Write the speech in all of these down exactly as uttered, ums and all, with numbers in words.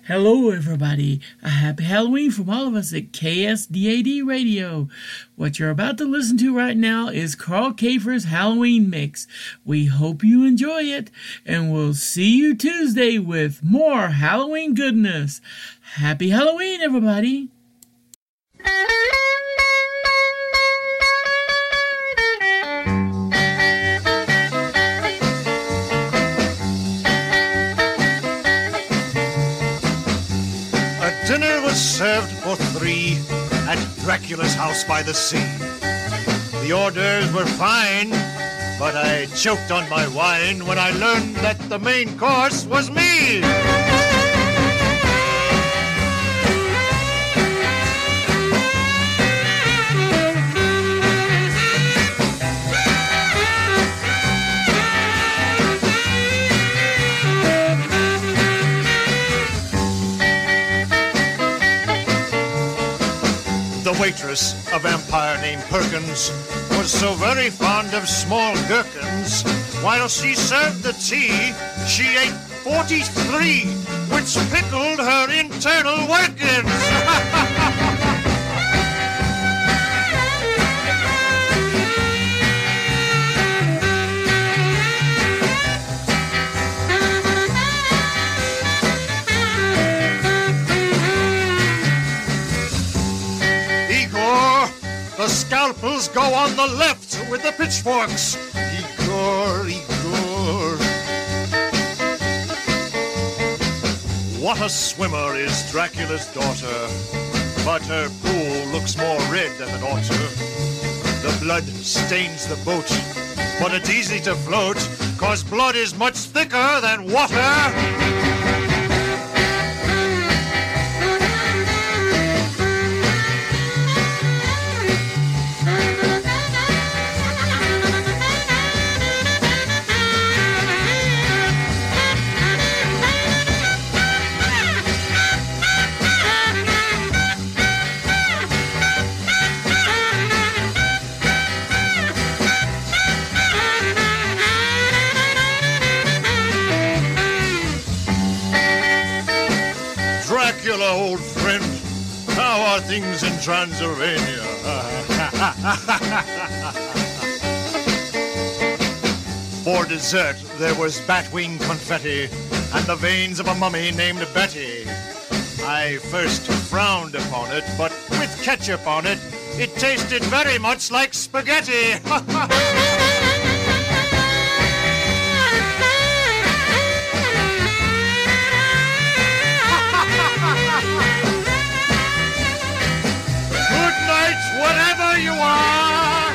Hello, everybody. A happy Halloween from all of us at K S D A D Radio. What you're about to listen to right now is Carl Kafer's Halloween Mix. We hope you enjoy it, and we'll see you Tuesday with more Halloween goodness. Happy Halloween, everybody. Dinner was served for three at Dracula's house by the sea. The orders were fine, but I choked on my wine when I learned that the main course was me. The waitress, a vampire named Perkins, was so very fond of small gherkins. While she served the tea, she ate forty-three, which pickled her internal workings. The scalpels go on the left with the pitchforks. Igor, Igor. What a swimmer is Dracula's daughter, but her pool looks more red than it ought to. The blood stains the boat, but it's easy to float, 'cause blood is much thicker than water. Dracula, old friend, how are things in Transylvania? For dessert, there was batwing confetti and the veins of a mummy named Betty. I first frowned upon it, but with ketchup on it, it tasted very much like spaghetti. Whatever you are.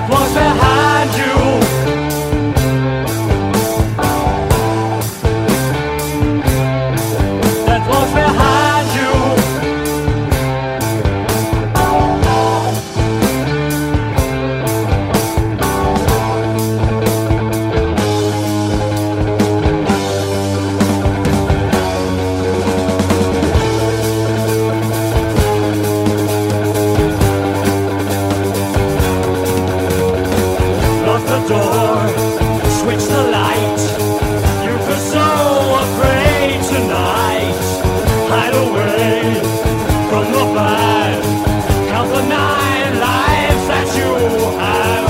was behind you. That was behind you. Lock the door, switch the light. You were so afraid tonight. Hide away from the bad. Count the nine lives that you have.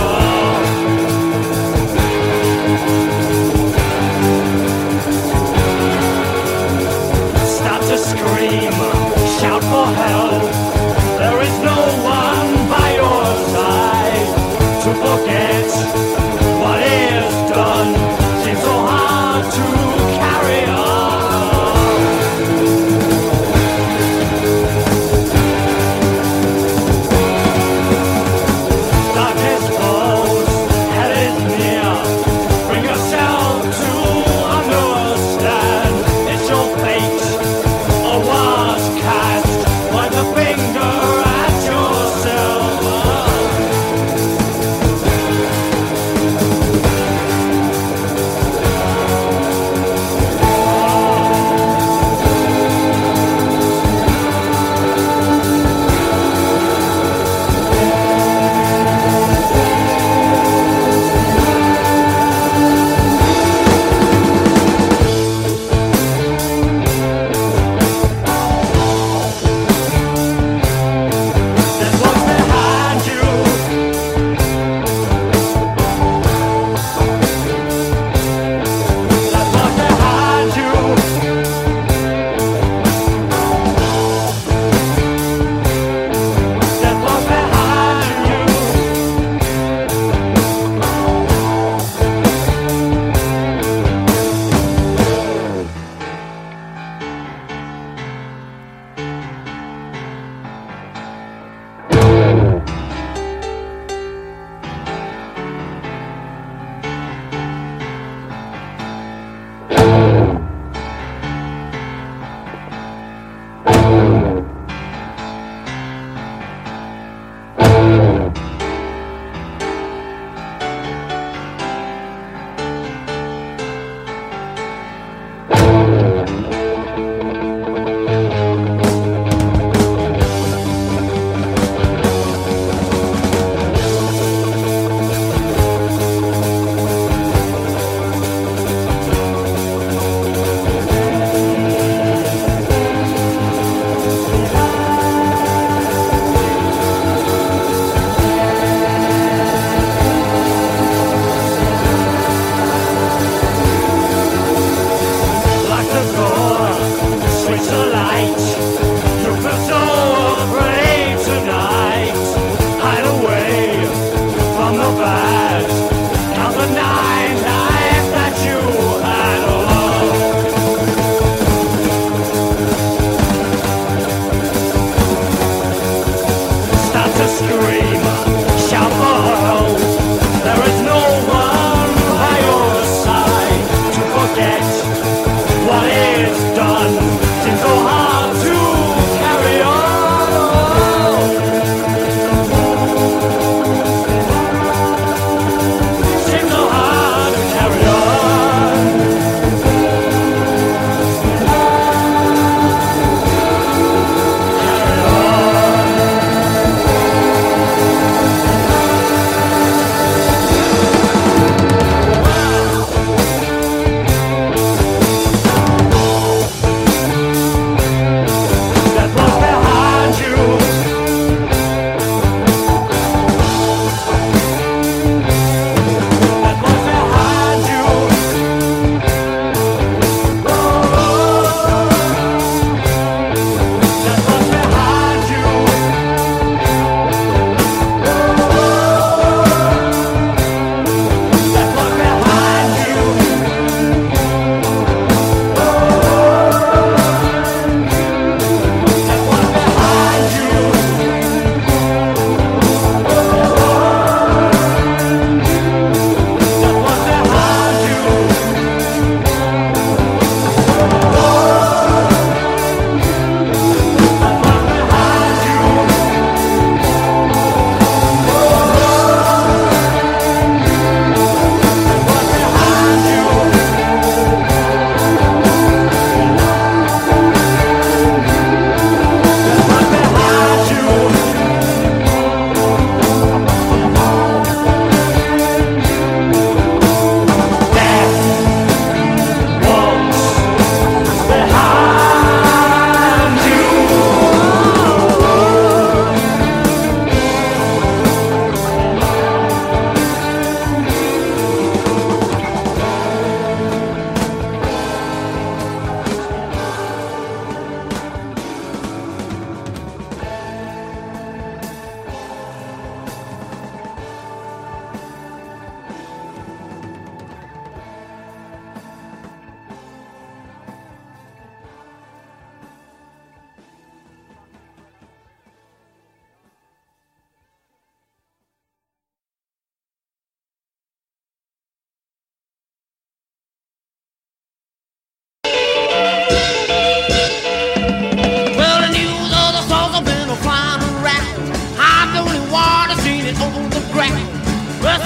Start to scream, shout for help. There is no one by your side to forget what is done. Seems so hard to carry on. Darkness falls, hell is near. Bring yourself to understand. It's your fate, or was cast. Point the finger at yourself. That was behind you. That was behind you. That was behind you. Lock the door, switch the light. You feel so afraid tonight. Hide away from the bad. Count the nine lives that you had. Start to scream, shout for help. There is no one by your side to forget what is done. Seems so hard to carry on.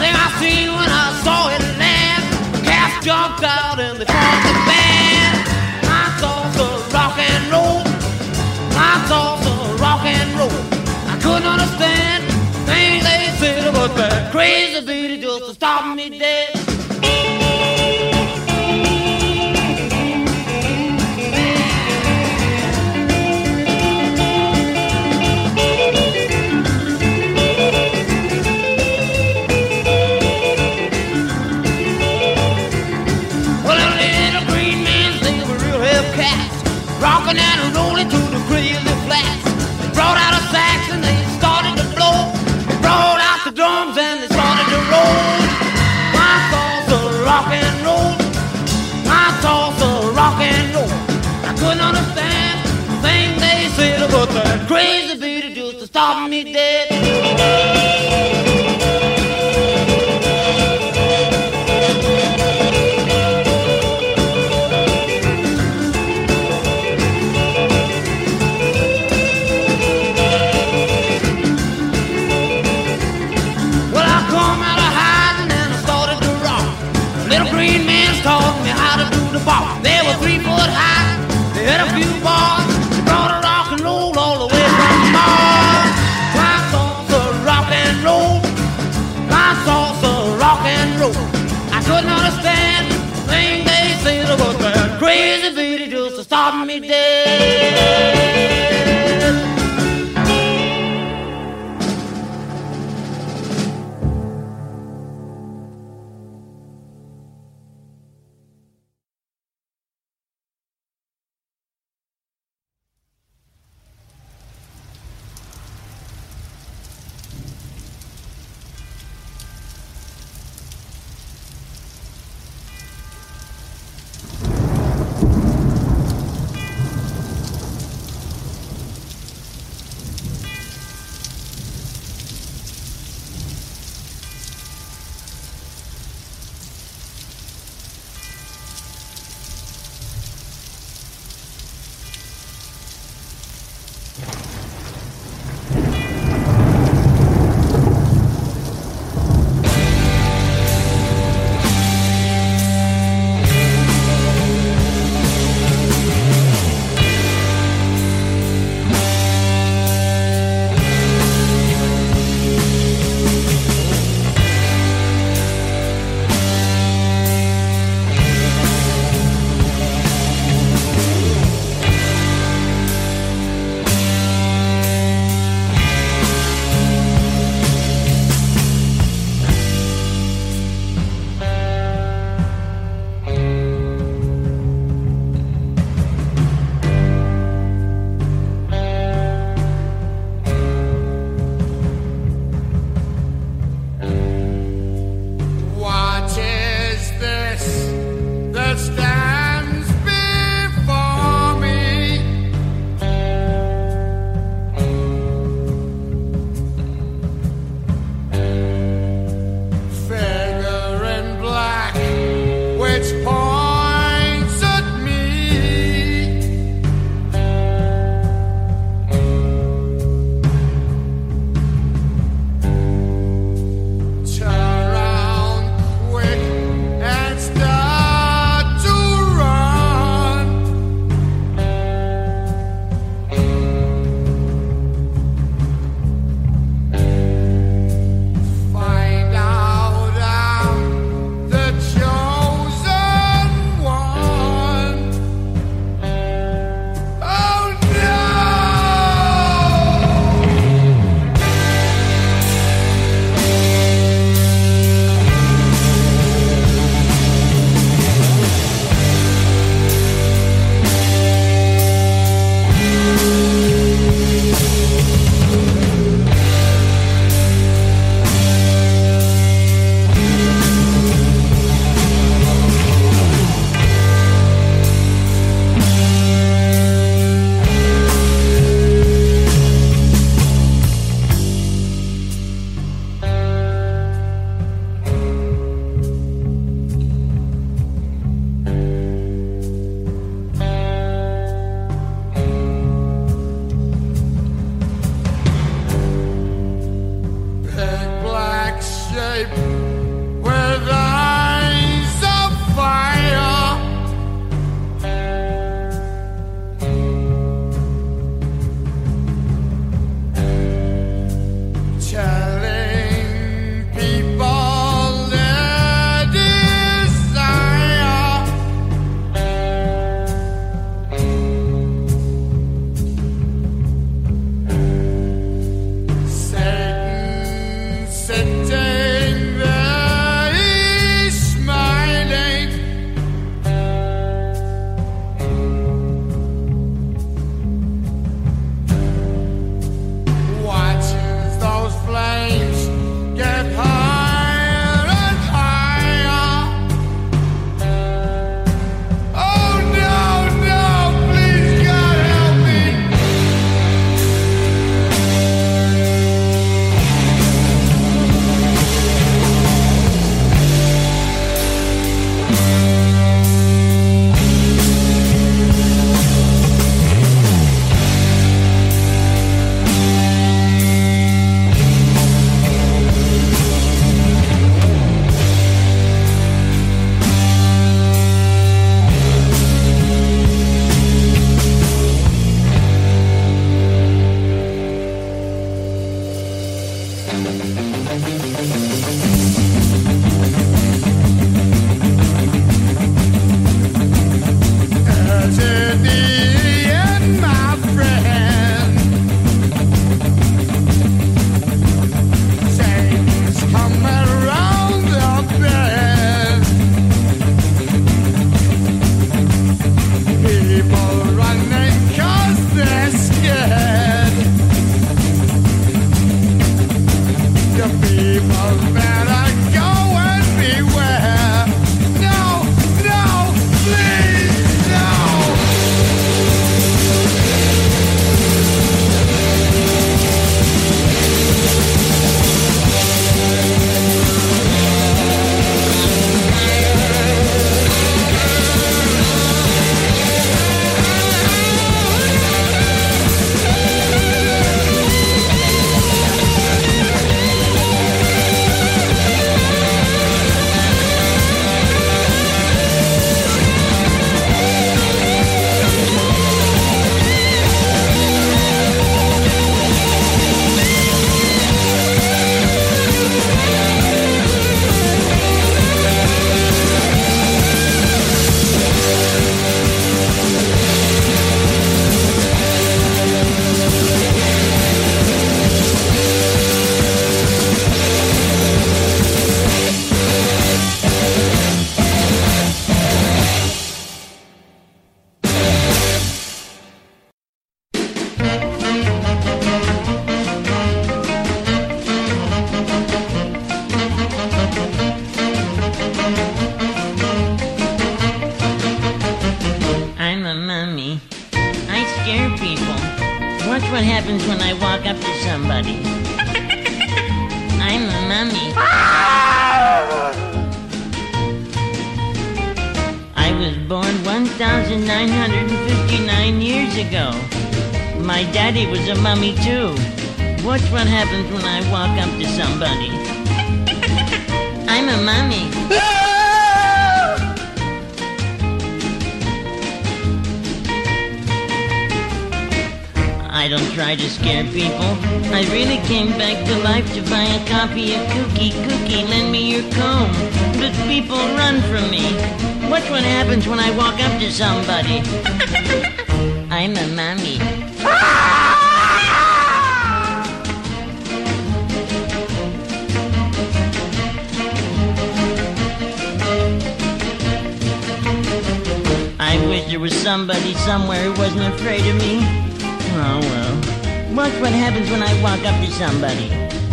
thing I seen when I saw it land. The cats jumped out and they formed the band. I saw the rock and roll. I saw the rock and roll. I couldn't understand things they said about that crazy beat just to stop me dead. Rocking and rolling to the crazy flats. They brought out a sax and they started to blow. They brought out the drums and they started to roll. My thoughts of rock and roll. My thoughts of rock and roll. I couldn't understand the thing they said about that crazy beat just to stop me dead. Green men taught me how to do the bop. They were three foot high. They had a few bars. They brought a rock and roll all the way from Mars. My thoughts of rock and roll. My thoughts of rock and roll. I couldn't understand the thing they said about that crazy beat just to stop me dead. what happens when I walk up to somebody? I'm a mummy. I was born one thousand nine hundred fifty-nine years ago. My daddy was a mummy too. Watch what happens when I walk up to somebody. I'm a mummy. I don't try to scare people. I really came back to life to buy a copy of Cookie. Cookie, lend me your comb. But people run from me. Watch what happens when I walk up to somebody. I'm a mummy. I wish there was somebody somewhere who wasn't afraid of me. Oh well. Watch what happens when I walk up to somebody.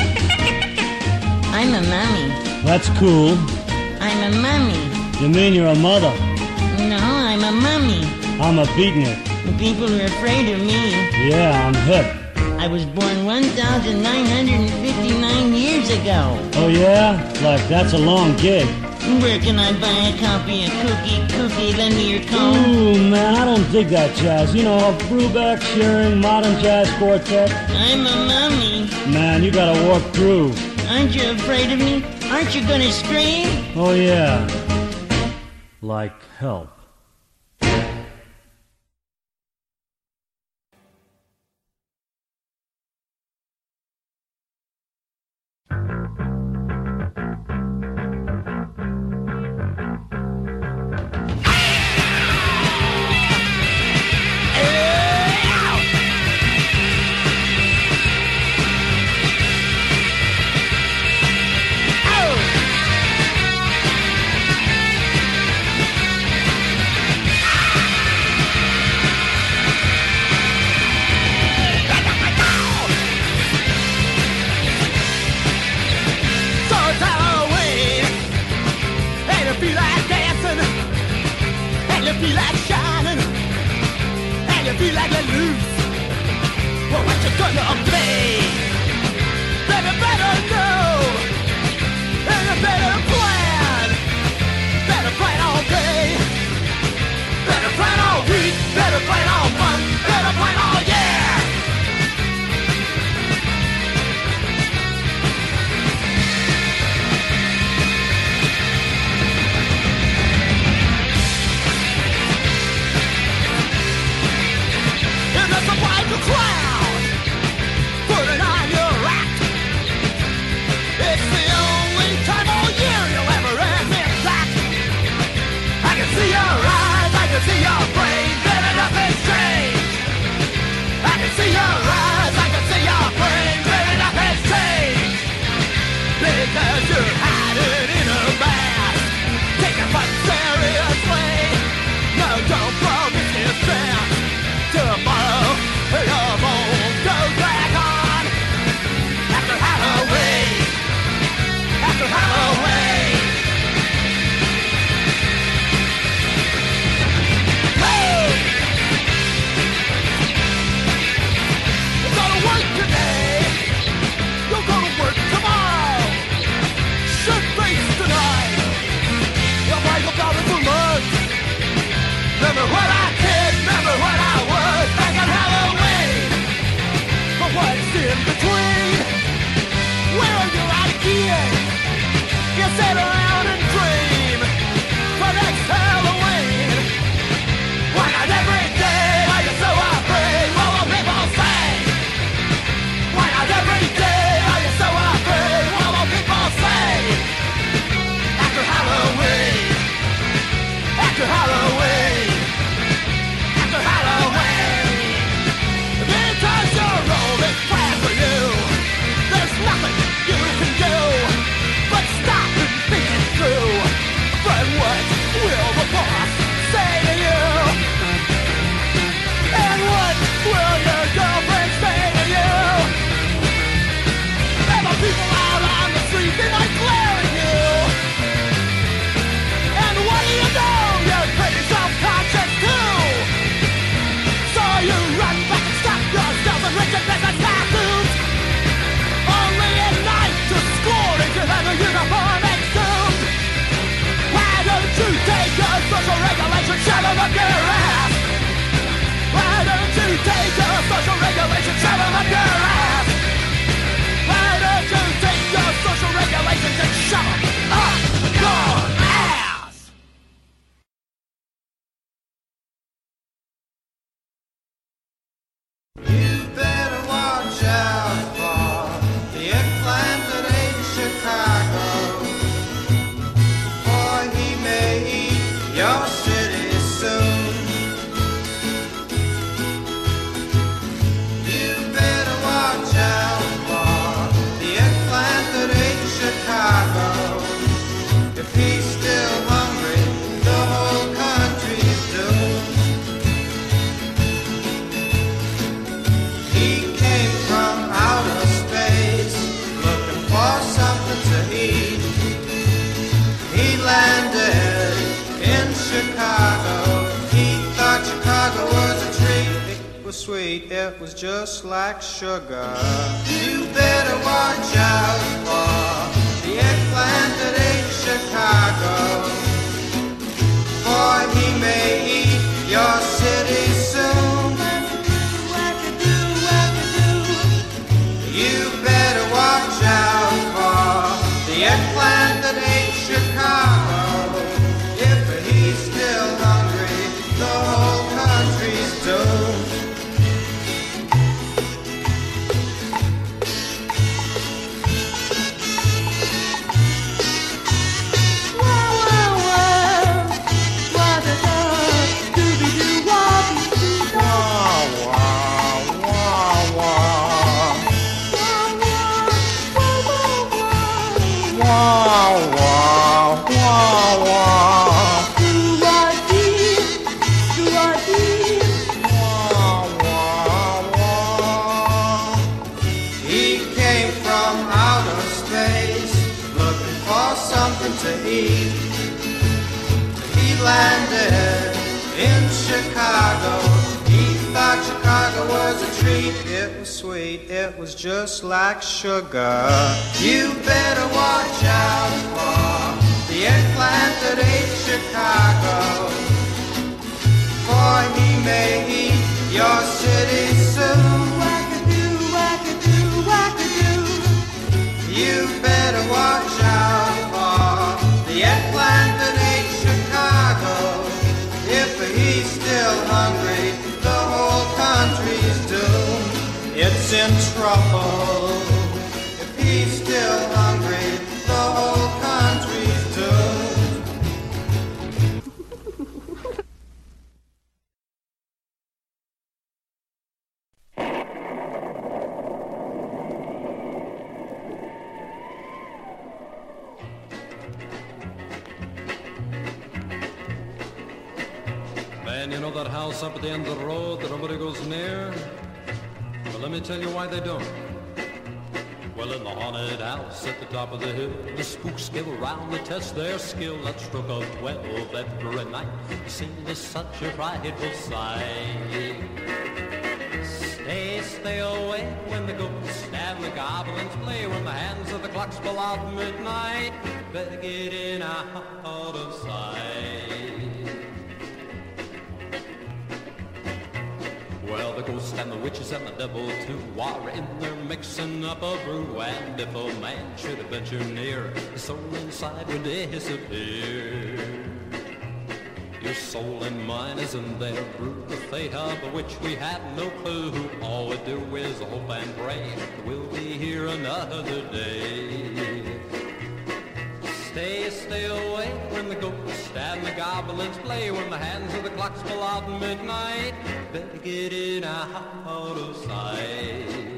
I'm a mummy. That's cool. I'm a mummy. You mean you're a mother? No, I'm a mummy. I'm a beatnik. The people are afraid of me. Yeah, I'm hip. I was born one thousand nine hundred fifty-nine years ago. Oh yeah? Like, that's a long gig. Where can I buy a copy of Cookie? Cookie, lend me your comb. Ooh, man, I don't dig that jazz. You know, Brubeck, Shearing, Modern Jazz Quartet. I'm a mummy. Man, you gotta walk through. Aren't you afraid of me? Aren't you gonna scream? Oh yeah. Like help. Nothing you can do but stop and think shove 'em up your ass. Why don't you take your social regulations and shove 'em up your ass? You better watch out for the eggplant that ain't Chicago, for he may eat your city soon. You better watch out for the eggplant that ain't Chicago. If he's still hungry, the whole country's doomed. He came from outer space, looking for something to eat. He landed in Chicago. He thought Chicago was a treat. It was sweet, it was just like sugar. You better watch out for the eggplant that ain't Chicago, for he may eat your city soon. You better watch out for the eggplant that ain't Chicago. If he's still hungry, the whole country's doomed. He came from outer space, looking for something to eat. He landed in Chicago. He thought Chicago was a treat. It was sweet, it was just like sugar. You better watch out for the eggplant that ain't Chicago, for he may eat your city soon. Wackadoo, wackadoo, wackadoo. You better watch out for the eggplant that ain't Chicago. If he's still hungry, the whole country's doomed. It's in trouble. If he's still hungry, the whole country's doomed. Man, you know that house up at the end of the road that nobody goes near? Well, let me tell you why they don't. Well, in the haunted house at the top of the hill, the spooks give around to test their skill. That stroke of twelve every night, the scene is such a frightful sight. Stay, stay away when the ghosts and the goblins play, when the hands of the clocks pull out midnight. Better get in out of sight. Well, the ghosts and the witches and the devil too are in there mixing up a brew. And if a man should venture near, his soul inside would disappear. Your soul and mine is in their brew, the fate of which we have no clue. All we do is hope and pray we'll be here another day. Stay, stay away when the ghosts and the goblins play, when the hands of the clocks pull out midnight. Better get in out of sight.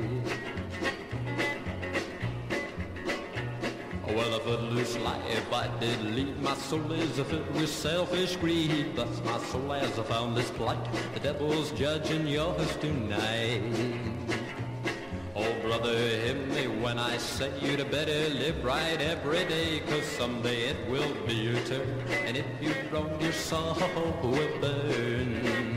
Well, a footloose life I did lead. My soul is filled with selfish greed. Thus my soul has found this plight. The devil's judging yours tonight. Oh, brother, hear me when I say you'd better live right every day, 'cause someday it will be your turn, and if you're wrong, your soul will burn.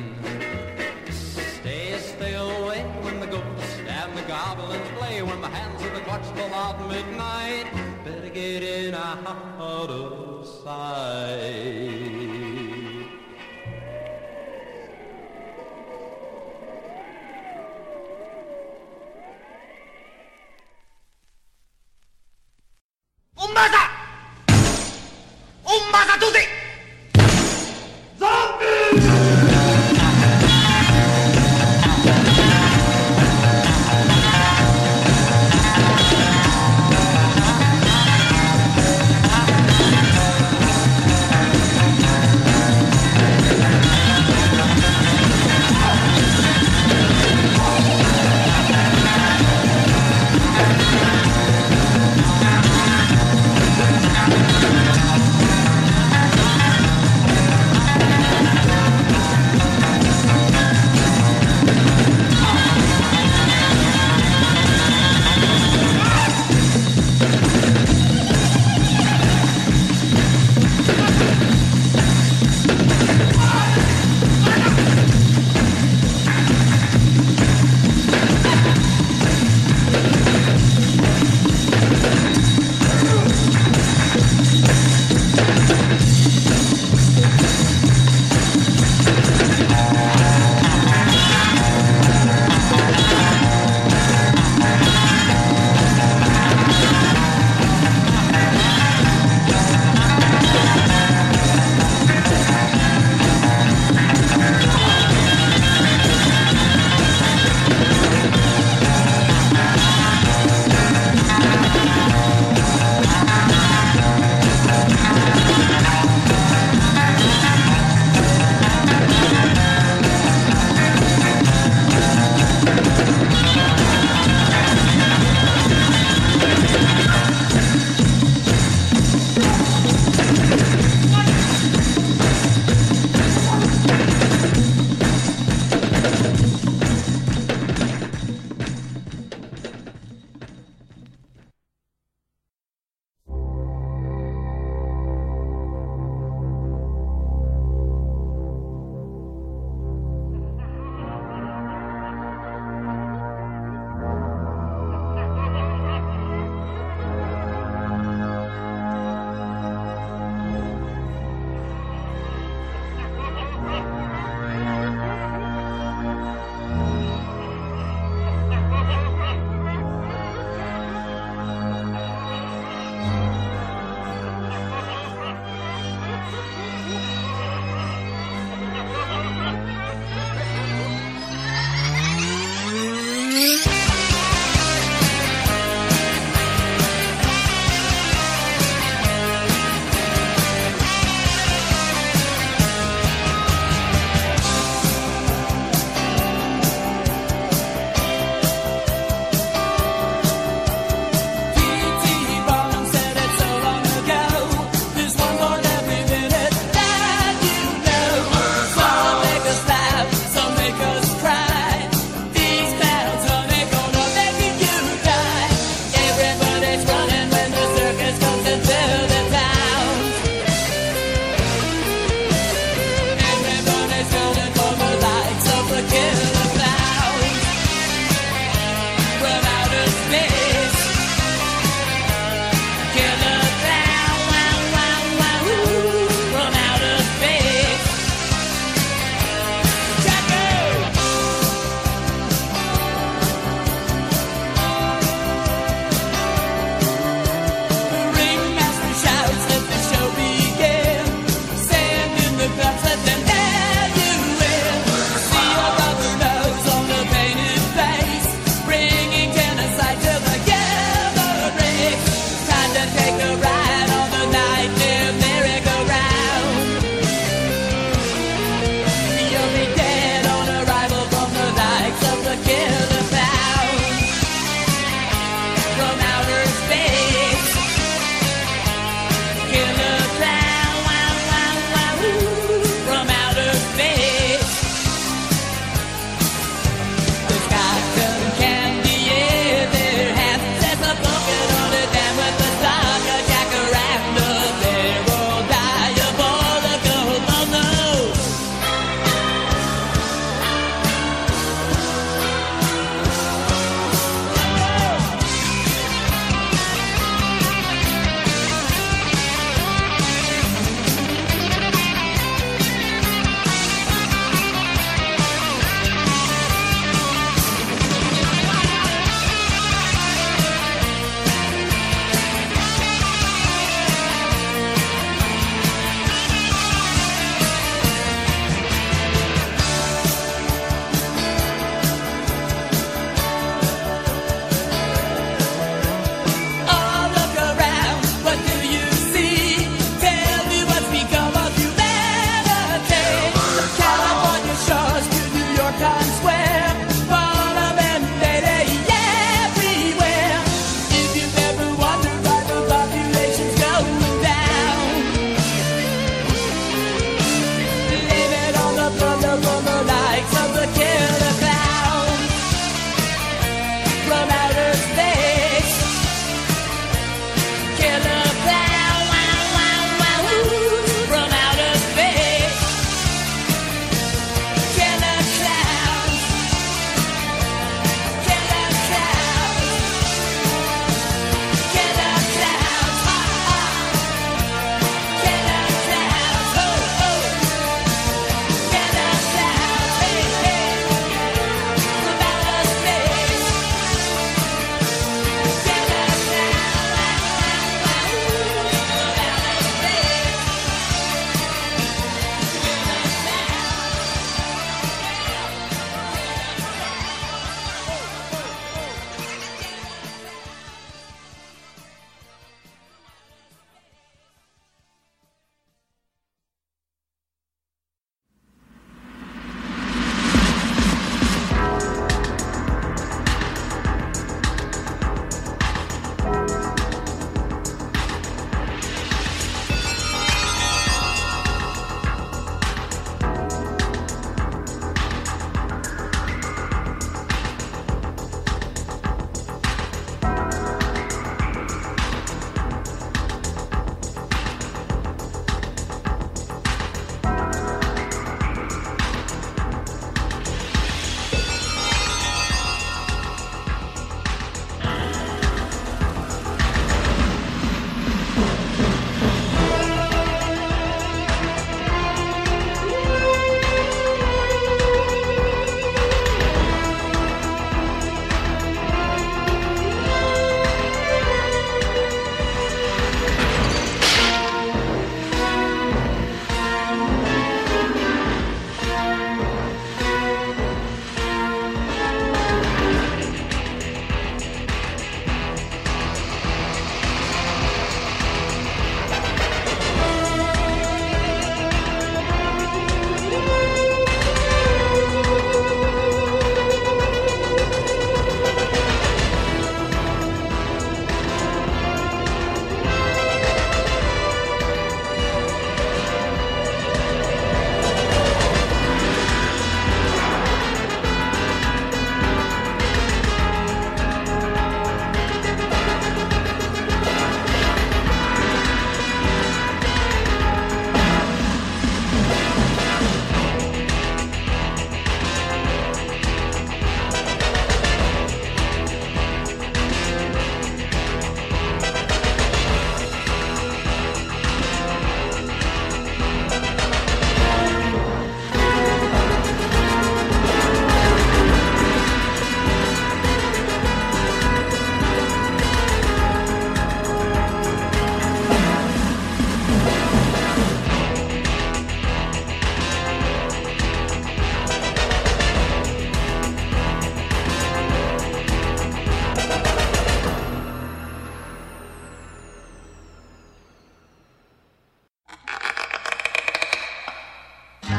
Stay, stay away when the ghosts and the goblins play, when the hands of the clocks pull out midnight. Better get in out of sight.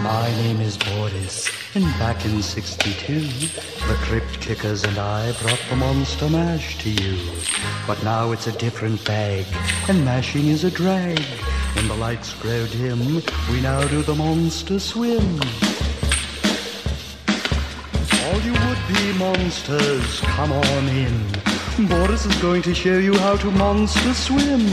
My name is Boris, and back in sixty-two, the Crypt Kickers and I brought the Monster Mash to you. But now it's a different bag, and mashing is a drag. When the lights grow dim, we now do the Monster Swim. All you would-be monsters, come on in. Boris is going to show you how to Monster Swim.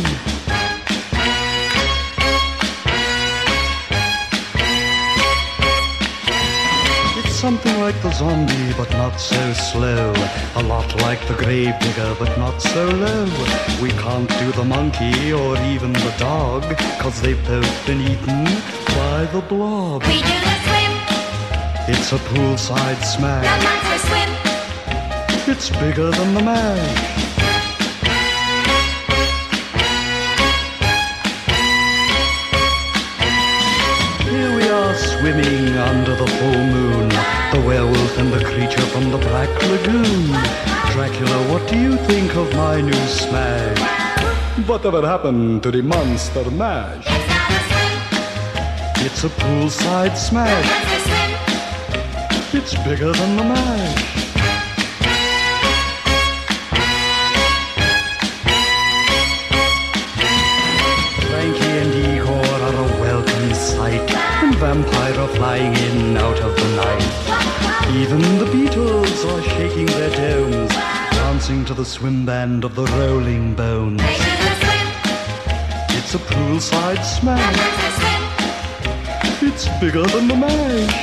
Something like the zombie, but not so slow. A lot like the grave digger, but not so low. We can't do the monkey or even the dog, 'cause they've both been eaten by the blob. We do the swim. It's a poolside smash. The monster swim. It's bigger than the mash. Here we are swimming under the full moon, the werewolf and the creature from the Black Lagoon. Dracula, what do you think of my new smash? Whatever happened to the Monster Mash? It's not a swim. It's a poolside The smash. monster swim. It's bigger than the mash. Frankie and Igor are a welcome sight, and vampires are flying in out of the night. Even the Beatles are shaking their domes, dancing to the swim band of the Rolling Bones. They do the swim. It's a poolside The smash. monster swim. It's bigger than the mash.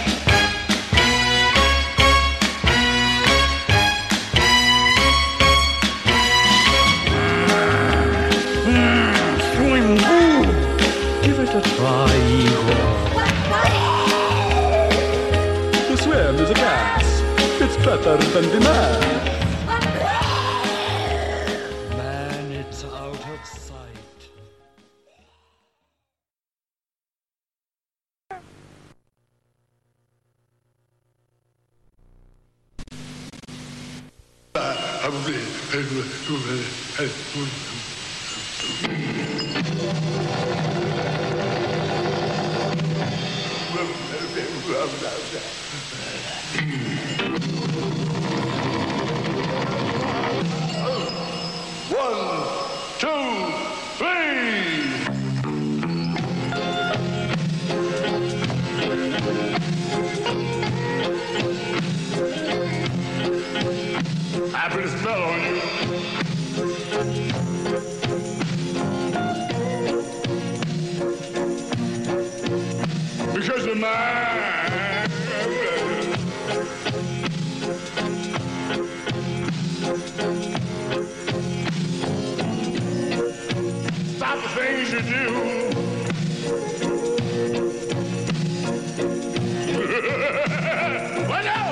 Swim, ooh. Give it a try, Igor. The swim is a gas. It's better than the mash. Man, it's out of sight. One, two, three. I put a spell on you. Because you're mine. Stop the things you do. What now?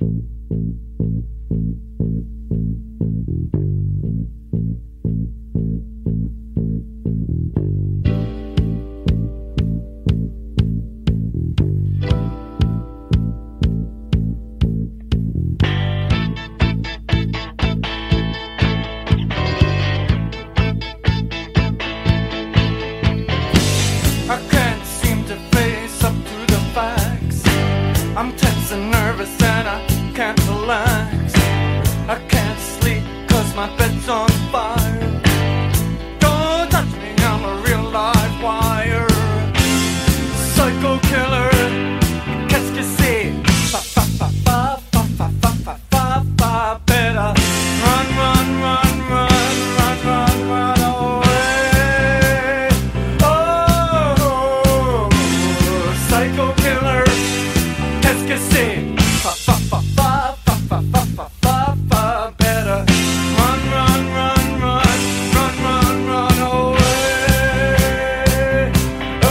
I can't seem to face up to the facts. I'm tense and nervous and I can't relax. I can't sleep cause my bed's on fire. Don't touch me, I'm a real live wire. Psycho killer, qu'est-ce que c'est? Fa fa fa fa fa fa fa fa fa fa. Better run, run, run, run, run, run, run away. Oh, psycho killer, qu'est-ce que c'est? Fa fa fa fa fa fa fa fa fa fa. Better run, run, run, run, run, run, run away. Oh,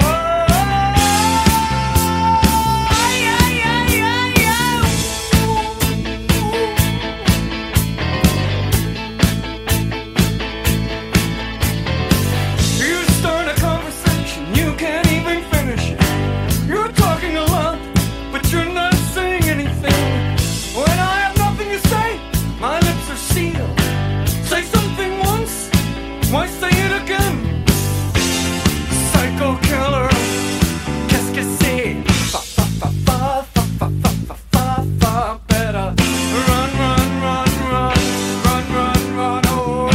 you start a conversation, you can't even finish it. You're talking a lot, but you're not saying anything. When I have nothing to say, my lips are sealed. Say something once, why say it again? Psycho killer, qu'est-ce que c'est? Fa fa fa fa fa fa fa fa fa fa. Better run, run, run, run, run, run, run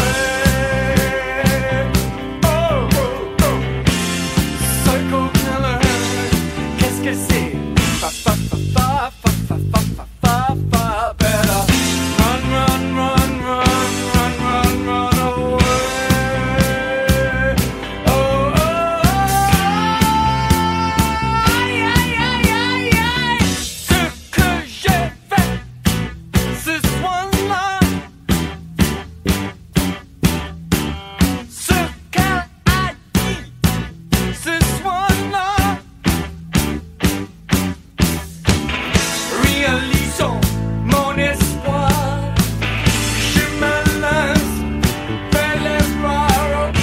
away. Oh, oh, oh. Psycho killer, qu'est-ce que c'est? Fa fa fa fa fa fa fa fa fa fa. Better run, run, run, run, run, run, run away. Oh, oh, ce que j'ai fait ce soir-là, ce qu'elle a dit ce soir-là. Réalisons mon espoir. Je me lance vers les bras, ok.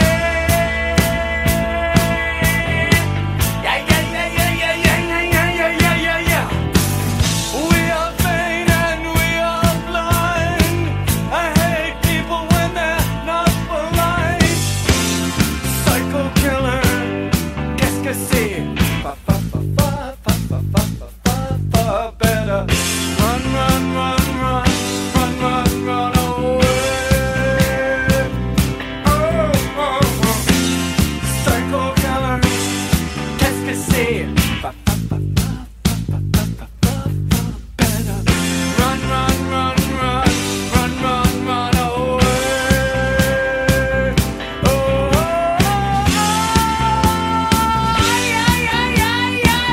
Yeah, yeah, yeah, yeah, yeah, yeah, yeah, yeah, yeah, yeah, yeah. We are vain and we are blind. I hate people when they're not polite. Psycho killer, qu'est-ce que c'est? Fa fa fa fa fa fa fa fa fa fa. Better run, run, run, run, run, run, run away. Oh, oh, oh. Psycho killer, qu'est-ce que c'est? Fa fa fa fa fa fa fa fa fa. Better run, run, run, run, run, run, run away. Oh, oh, oh. Yeah, yeah, yeah, yeah.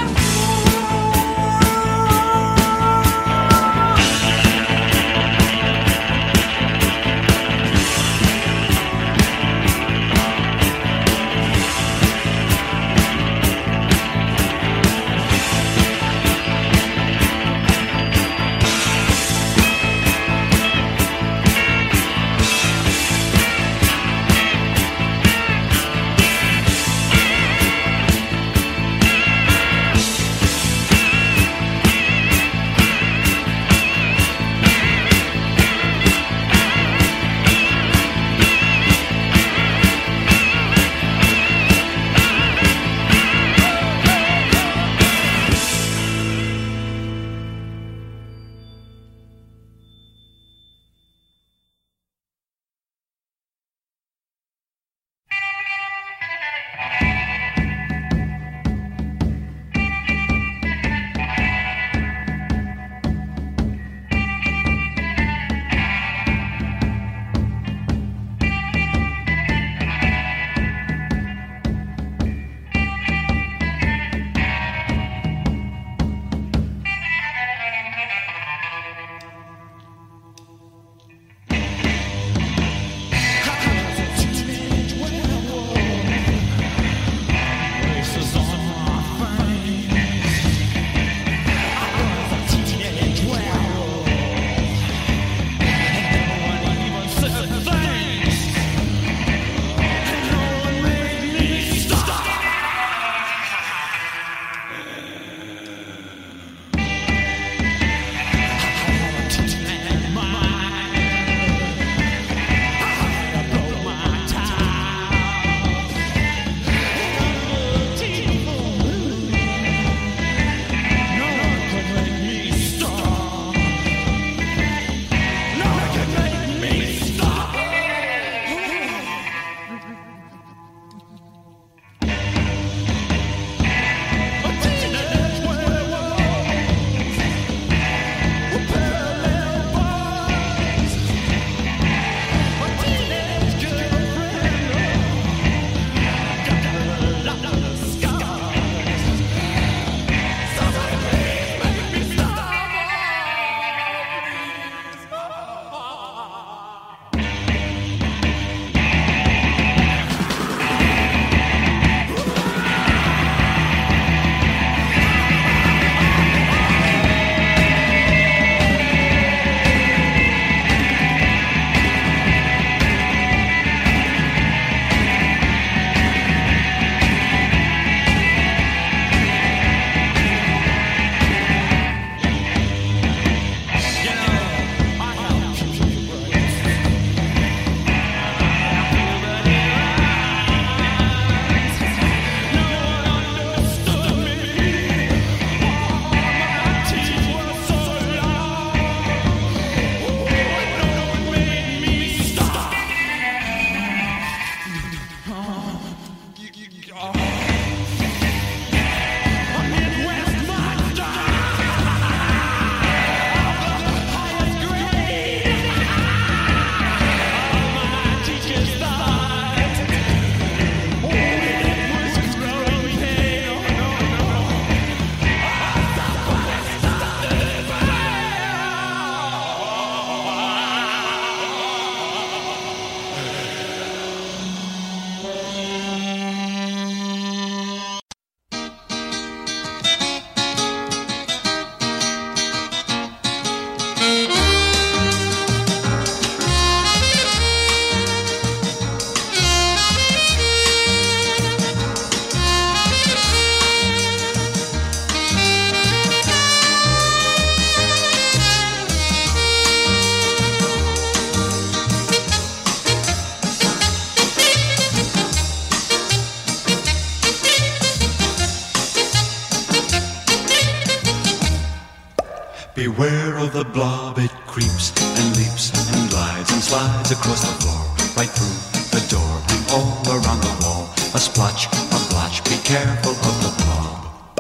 Beware of the blob, it creeps and leaps and glides and slides across the floor, right through the door and all around the wall. A splotch, a blotch, be careful of the blob.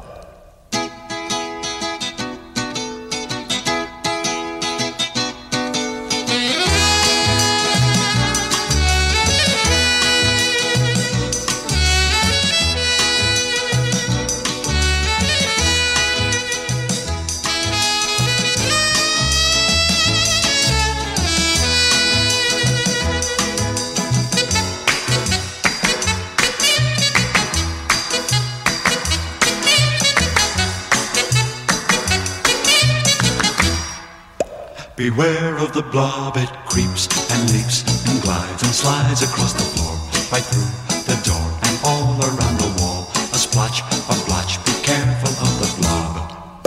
Beware of the blob, it creeps and leaps and glides and slides across the floor, right through the door and all around the wall. A splotch, a blotch, be careful of the blob.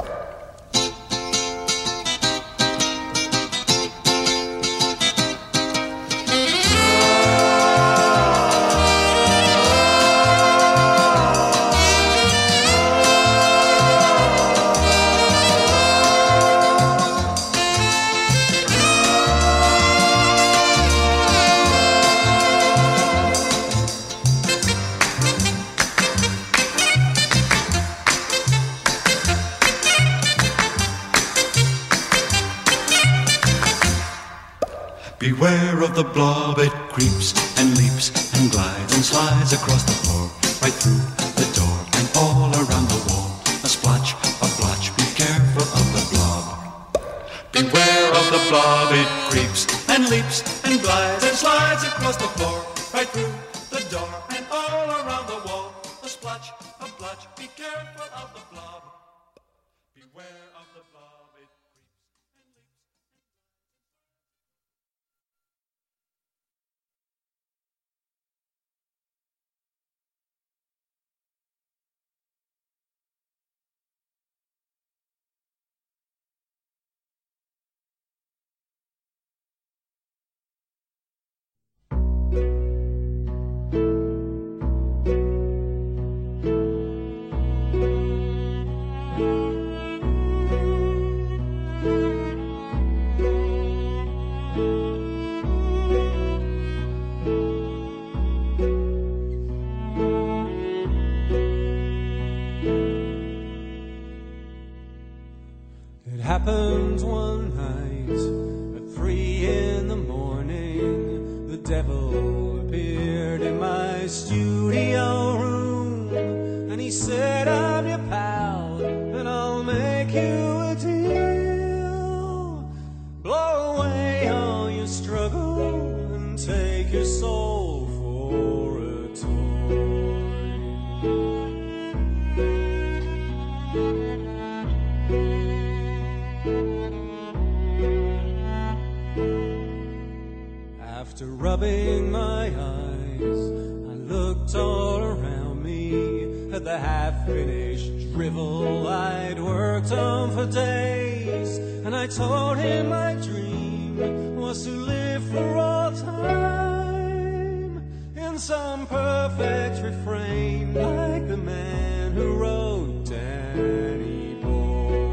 Beware of the blob, it creeps and leaps and glides and slides across the floor, right through the door and all around the wall. A splotch, a blotch, be careful of the blob. Beware of the blob, it creeps and leaps and glides and slides across the floor, right through the door and all around the wall. A splotch, a blotch, be careful of the blob. Beware of the blob, it happened one night at three in the morning. The devil appeared in my studio room, and he said, I'm your pal, and I'll make you a deal. Blow away all your struggle and take your soul for a toy. After rubbing my eyes, I looked all around me at the half-finished drivel I'd worked on for days, and I told him my dream was to live for all time in some perfect refrain, like the man who wrote Danny Boy.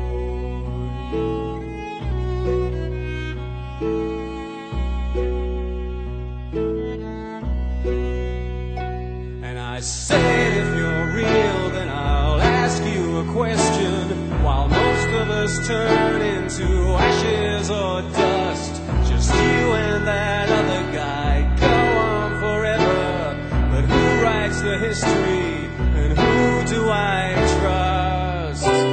I said, if you're real, then I'll ask you a question. While most of us turn into ashes or dust, just you and that other guy go on forever. But who writes the history, and who do I trust?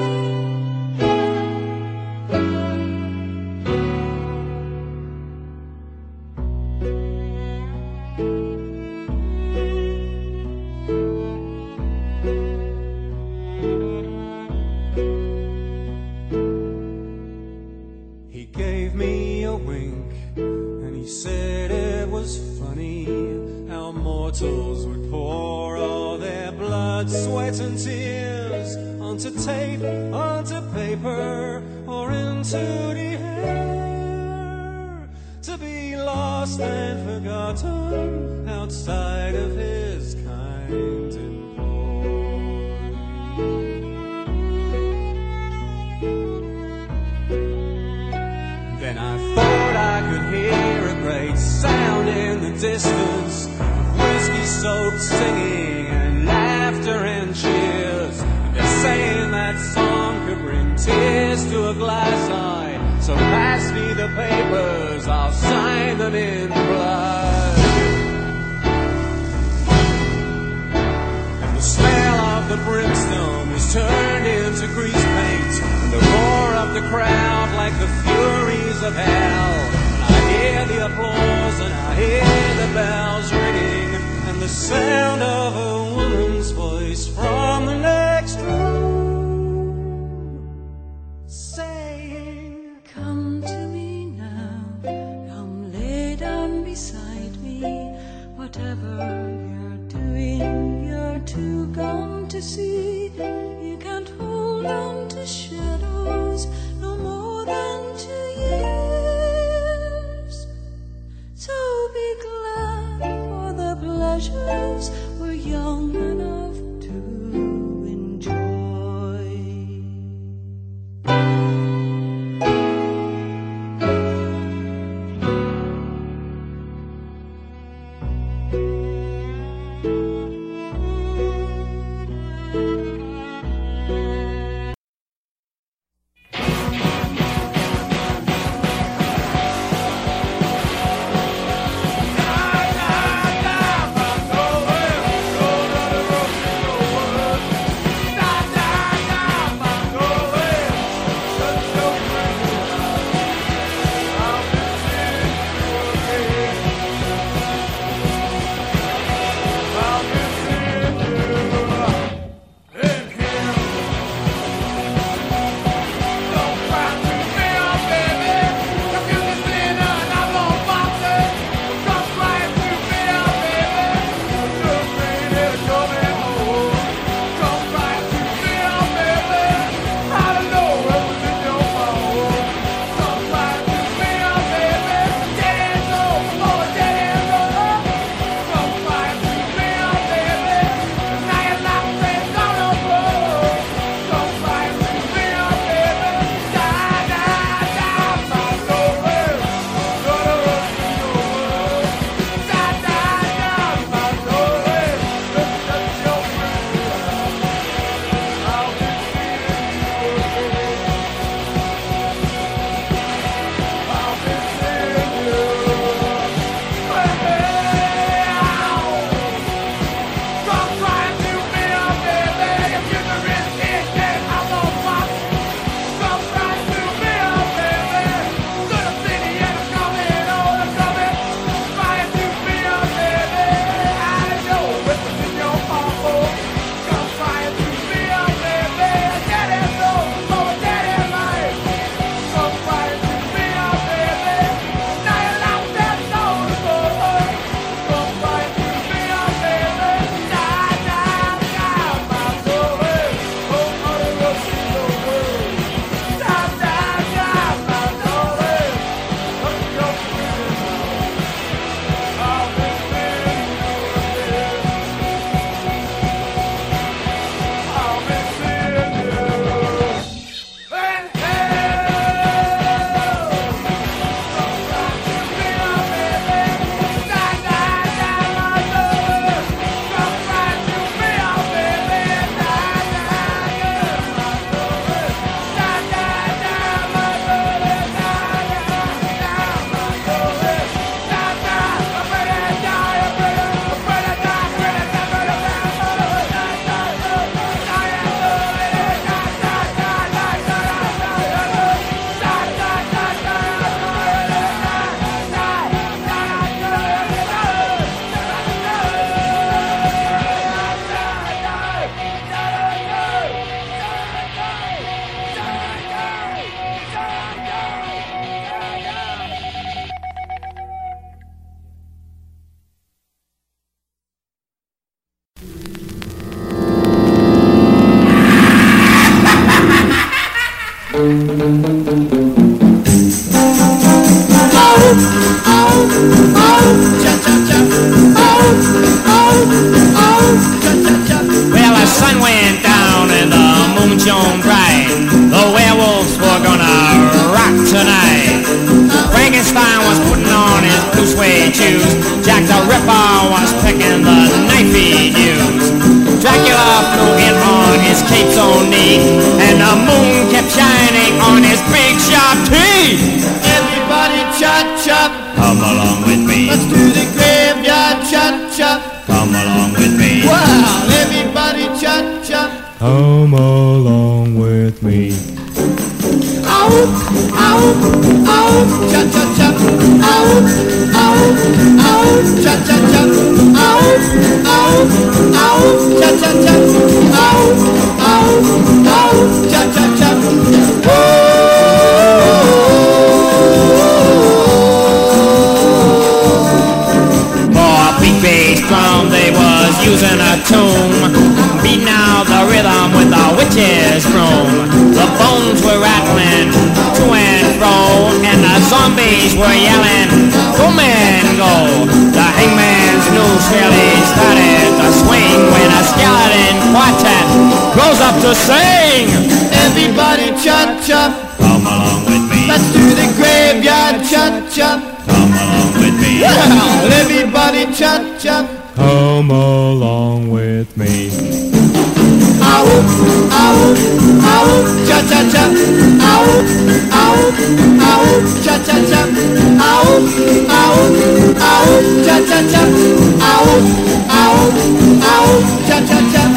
Mortals would pour all their blood, sweat and tears onto tape, onto paper, or into the air, to be lost and forgotten outside of his kind employ. distance, whiskey-soaked singing and laughter and cheers. They're saying that song could bring tears to a glass eye. So pass me the papers, I'll sign them in blood. And the smell of the brimstone is turned into grease paint, and the roar of the crowd like the furies of hell. And I hear the applause and I hear the bells ringing, and the sound of a woman's voice from the next room saying, come to me now, come lay down beside me. Whatever you're doing, you're too gone to see. You can't hold on to shadows no more than two years. So be glad for the pleasures we're young enough to enjoy. Well, the sun went down and the moon shone bright. The werewolves were gonna rock tonight. Frankenstein was putting on his blue suede shoes. Jack the so neat, and the moon kept shining on his big sharp teeth. Everybody chop chop, Come along with me. let's do the graveyard chop chop. Come along with me. Wow, everybody chop chop. Come along with me. Ow, ow, ow, chop chop chop. Ow, ow, ow, chop chop chop. Ow, ow, ow, chop chop chop. Ow, ow, ow, chop chop chop. For a big bass drum they was using a tune, beating out the rhythm with a witch's broom. The bones were rattling to and fro, and the zombies were yelling, come and go. The hangman's noose really started to swing when a skeleton quartet goes up to sing. Everybody chop chop, Come along with me. let's do the graveyard chop chop. Come along with me. Well, everybody chop chop. Come along with me. Ow, ow, ow, cha cha cha. Ow, ow, ow, cha cha cha. Ow, ow, ow, cha cha cha. Ow, ow, ow, cha cha cha.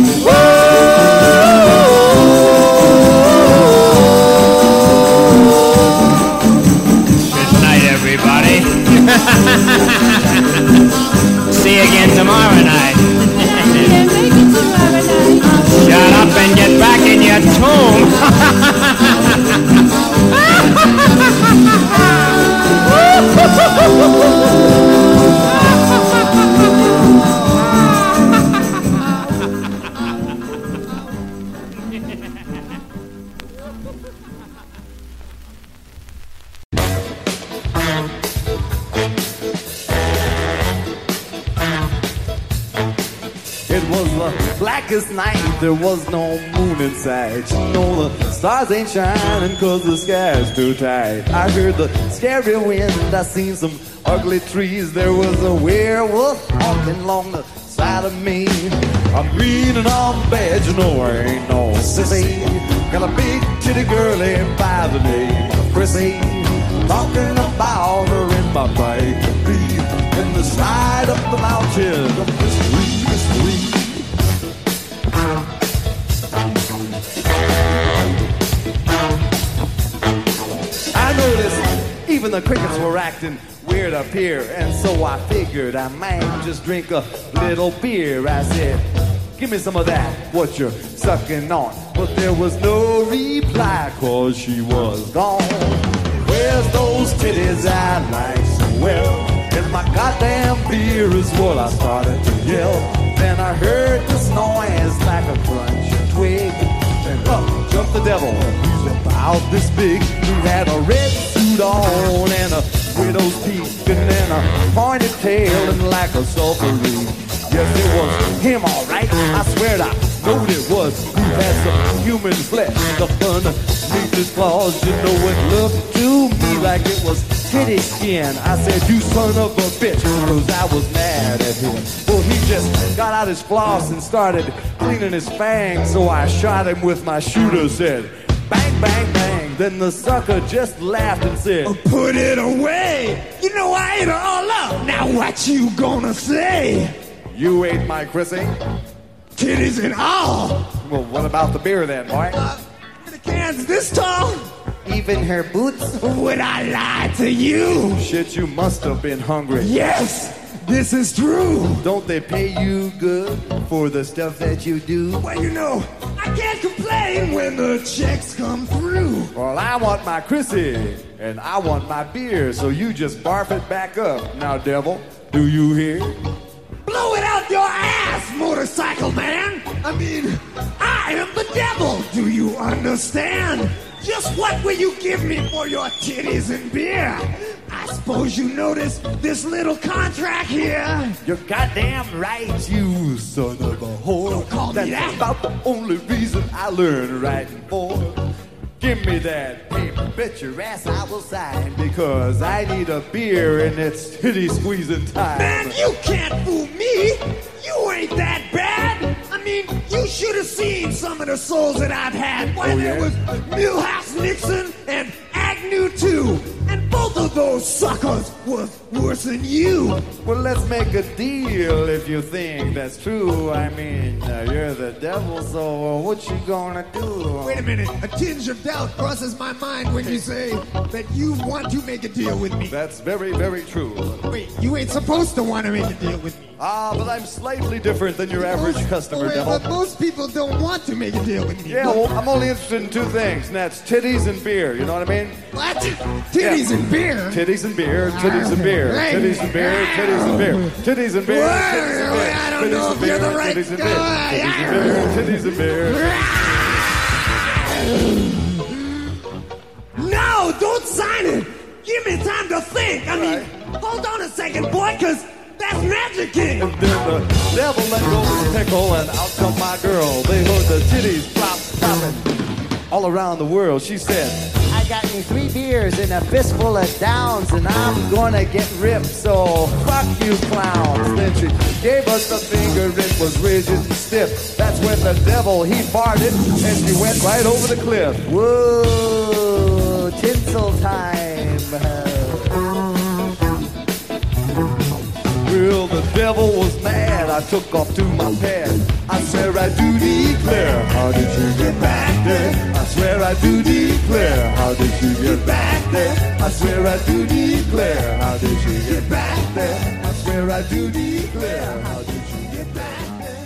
Good night, everybody. See you again tomorrow night. Shut up and get back in your It was the blackest night, there was no moon in sight. You know the stars ain't shining cause the sky's too tight. I heard the scary wind, I seen some ugly trees. There was a werewolf walking along the side of me. I'm green and I'm bad, you know I ain't no sissy. Got a big titty girlie by the name of Chrissy. Talking about her in my bike to be in the side of the mountain of mystery, mystery. I noticed even the crickets were acting weird up here, and so I figured I might just drink a little beer. I said, give me some of that, what you're sucking on. But there was no reply, cause she was gone. Where's those titties I like so well? And my goddamn beer is what I started to yell. Then I heard this noise like a crunch of twig, and up jumped the devil. He's about this big. He had a red suit on and a widow's peak and then a pointed tail and like a sulphurine. Yes, it was him, all right. I swear I knowed it was. He had some human flesh up underneath his claws. You know, it looked to me like it was titty skin. I said, you son of a bitch, cause I was mad at him. Well, he just got out his floss and started cleaning his fangs. So I shot him with my shooter, said, bang, bang, bang. Then the sucker just laughed and said, put it away. You know I ate her all up. Now what you gonna say? You ate my Chrissy? Titties and all. Well, what about the beer then, boy? Uh, the cans this tall. Even her boots? Would I lie to you? Shit, you must have been hungry. Yes, this is true. Don't they pay you good for the stuff that you do? Well, you know, I can't complain when the checks come through. Well, I want my Chrissy, and I want my beer, so you just barf it back up. Now, devil, do you hear? Blow it out your ass, motorcycle man. I mean, I am the devil. Do you understand? Just what will you give me for your titties and beer? I suppose you noticed this little contract here. You're goddamn right, you son of a whore. Don't call That's me that. about the only reason I learned writing for. Give me that paper, bet your ass I will sign, because I need a beer and it's titty squeezing time. Man, you can't fool me. You ain't that bad. I mean, you should have seen some of the souls that I've had. Why, Oh, there yeah? was Milhouse Nixon and Agnew too. And both of those suckers was worse than you. Well, let's make a deal if you think that's true. I mean, uh, you're the devil, so uh, what you gonna do? Wait a minute. A tinge of doubt crosses my mind when you say that you want to make a deal with me. That's very, very true. Wait, you ain't supposed to want to make a deal with me. Ah, but I'm slightly different than your average customer, Oh, wait, devil. but most people don't want to make a deal with me. Yeah, well, I'm only interested in two things, and that's titties and beer. You know what I mean? What? Titties Yeah. and beer? Titties and beer, titties and beer, Hey. titties and beer, titties and beer, titties and beer, Wait, titties and beer, wait, I don't titties know and if you're beer, the right titties and beer, guy. titties and beer, titties and beer. No, don't sign it. Give me time to think. I mean, hold on a second, boy, because that's Magic King. And then the devil let go of the pickle, and out come my girl. They heard the titties flop, flopping all around the world. She said, I got me three beers and a fistful of downs, and I'm gonna get ripped, so fuck you clowns. Then she gave us the finger, it was rigid and stiff. That's when the devil, he farted, and she went right over the cliff. Whoa, tinsel time. Well, the devil was mad, I took off to my pad. I swear I do declare, how did you get back there? I swear I do declare, how did you get back there? I swear I do declare, how did you get back there? I swear I do declare, how did you get back there?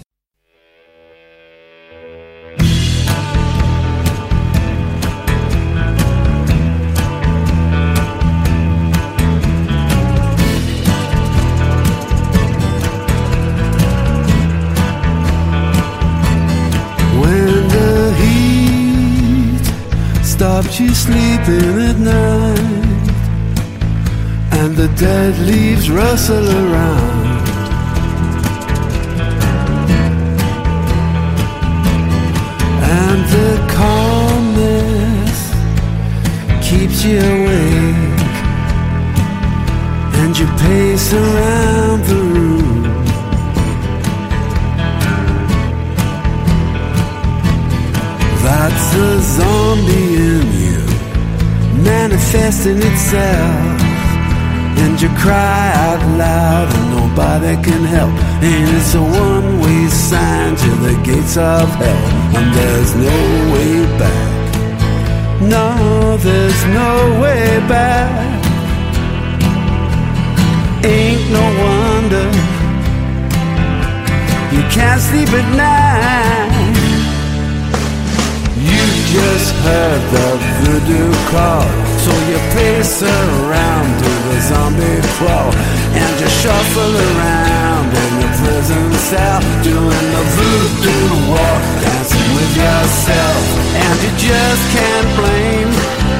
When the heat stops you sleeping at night, and the dead leaves rustle around, and the calmness keeps you awake, and you pace around the room. That's the zombie in you, manifesting itself, and you cry out loud and nobody can help. And it's a one-way sign to the gates of hell, and there's no way back. No, there's no way back. Ain't no wonder you can't sleep at night. You just heard the voodoo call, so you pace around to the zombie crawl, and you shuffle around in your prison cell, doing the voodoo walk, dancing with yourself. And you just can't blame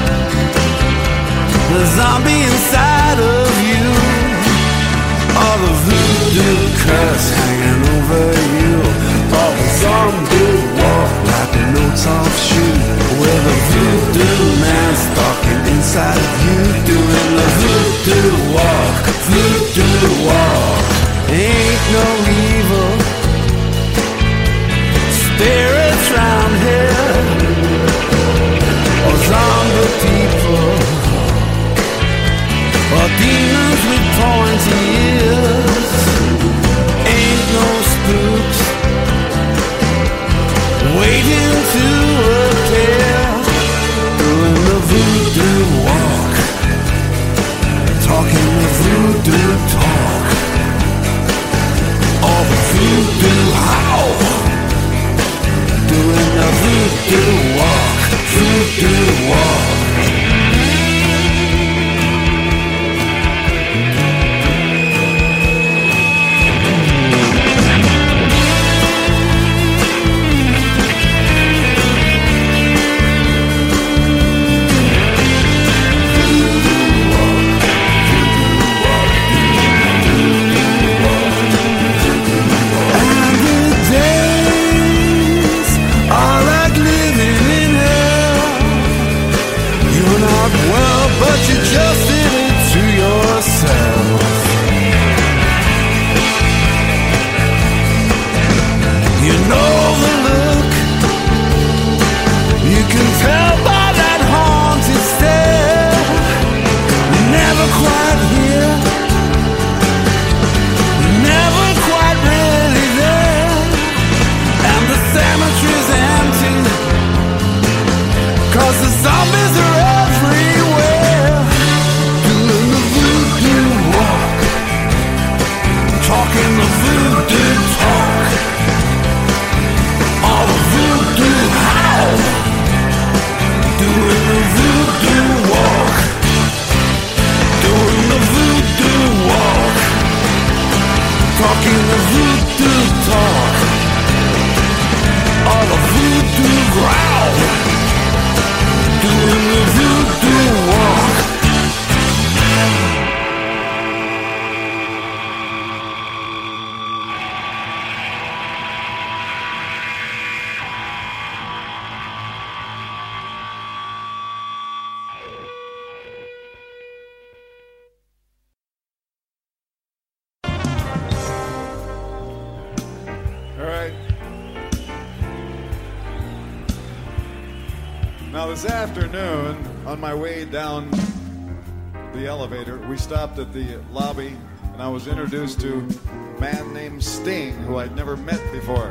the zombie inside of you, or the voodoo curse hanging over you, or the zombie walk like a no-off shoe, with a voodoo man stalking inside of you, doing the voodoo walk, voodoo walk. Ain't no evil spirits round here, or zombie people, or demons with pointy ears. Ain't no spooks waiting to appear, doing the voodoo walk, talking the voodoo talk. Now, this afternoon, on my way down the elevator, we stopped at the lobby, and I was introduced to a man named Sting, who I'd never met before.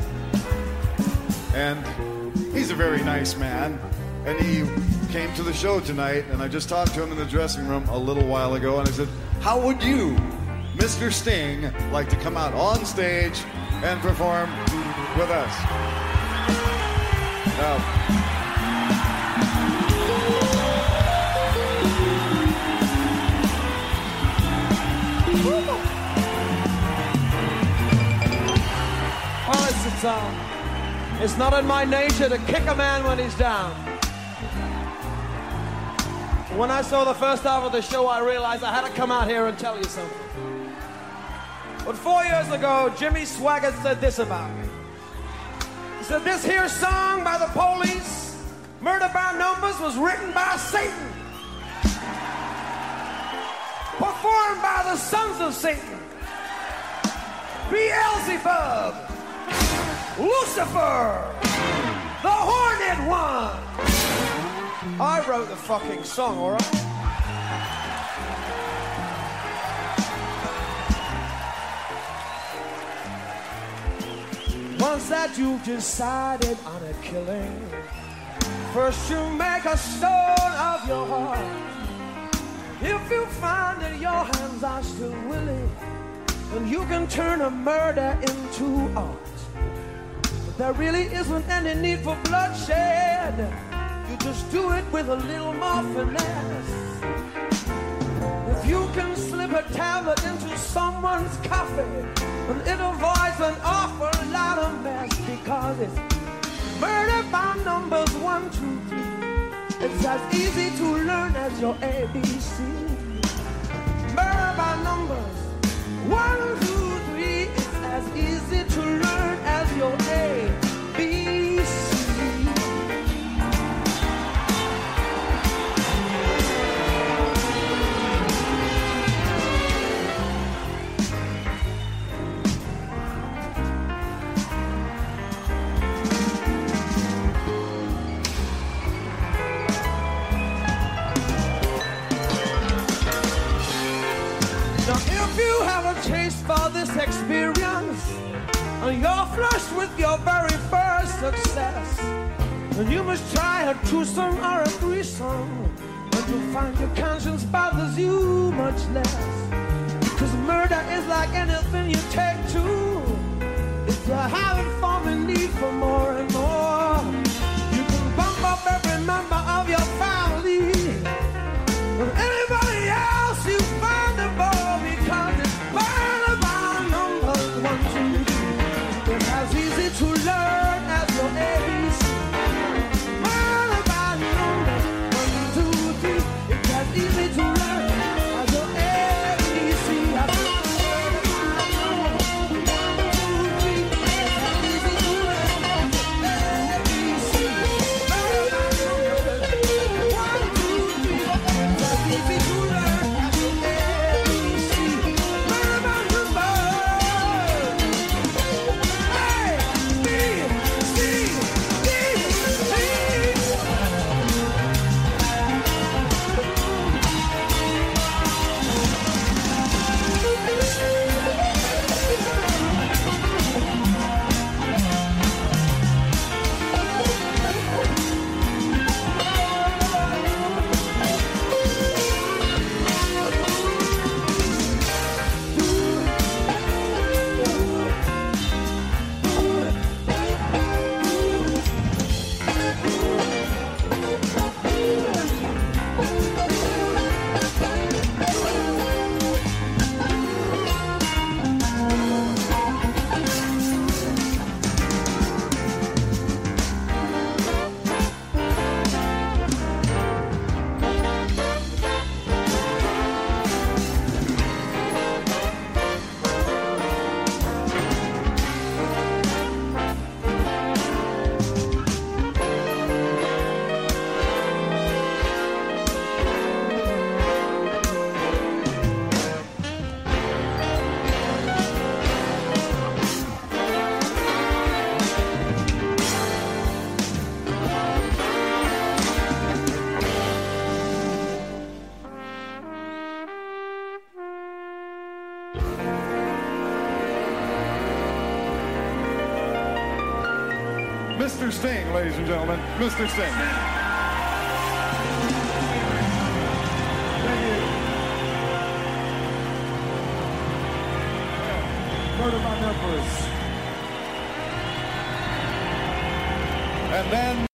And he's a very nice man, and he came to the show tonight, and I just talked to him in the dressing room a little while ago, and I said, how would you, Mister Sting, like to come out on stage and perform with us? Now, well, it's, uh, it's not in my nature to kick a man when he's down. When I saw the first half of the show, I realized I had to come out here and tell you something. But four years ago, Jimmy Swaggart said this about me. He said, this here song by the Police, Murder by Numbers, was written by Satan, performed by the sons of Satan, Beelzebub, Lucifer, the Horned One. I wrote the fucking song, all right? Once that you've decided on a killing, first you make a stone of your heart. If you find that your hands are still willing, then you can turn a murder into art. But there really isn't any need for bloodshed. You just do it with a little more finesse. If you can slip a tablet into someone's coffee, then it avoids an awful lot of mess, because it's murder by numbers, one, two, three. It's as easy to learn as your A B C. Murder by numbers, one, two, three. It's as easy to learn as your A B C. If you have a taste for this experience, and you're flushed with your very first success, then you must try a twosome or a threesome, and you'll find your conscience bothers you much less. Cause murder is like anything you take to. If you have it for the need for more and more, you can bump up every member of your family and anybody else you find above, because it's murder by numbers, one, two, three. It's as easy to learn as your A B C. Murder by numbers, one, two, three. It's as easy to learn as your A B C. Murder by numbers, one, two, three. It's as easy to learn as your A B C. Mister Sting, ladies and gentlemen. Mister Sting. Murder by numbers. And then